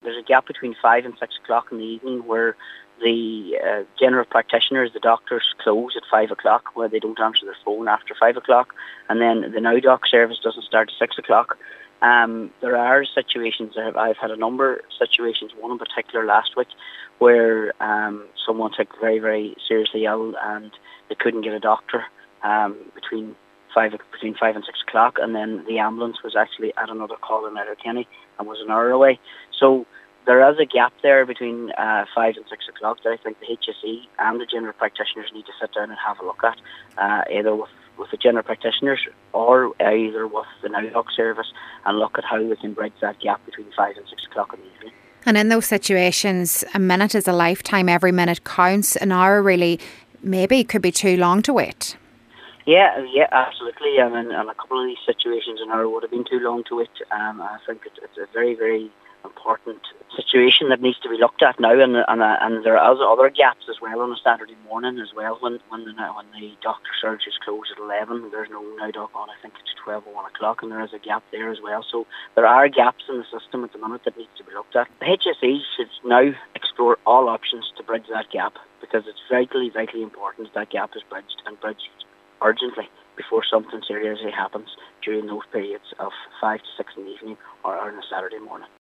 there's a gap between 5 and 6 o'clock in the evening where the general practitioners, the doctors, close at 5 o'clock, where they don't answer their phone after 5 o'clock, and then the Now Doc service doesn't start at 6 o'clock. There are situations, I've had a number of situations, one in particular last week, where someone took very, very seriously ill and they couldn't get a doctor between 5 and 6 o'clock, and then the ambulance was actually at another call in Letterkenny and was an hour away. So there is a gap there between 5 and 6 o'clock that I think the HSE and the general practitioners need to sit down and have a look at, either with the general practitioners or either with the Now Doc service, and look at how we can bridge that gap between 5 and 6 o'clock in the evening. And in those situations, a minute is a lifetime. Every minute counts. An hour really maybe could be too long to wait. Yeah, absolutely. And a couple of these situations, an hour would have been too long to wait. I think it's a very, very important situation that needs to be looked at now, and there are other gaps as well on a Saturday morning as well when the doctor surgeries close at 11. There's no Now Doc on. I think it's 12 or 1 o'clock, and there is a gap there as well. So there are gaps in the system at the minute that needs to be looked at. The HSE should now explore all options to bridge that gap, because it's vitally important that gap is bridged, and bridged urgently before something seriously happens during those periods of 5 to 6 in the evening or on a Saturday morning.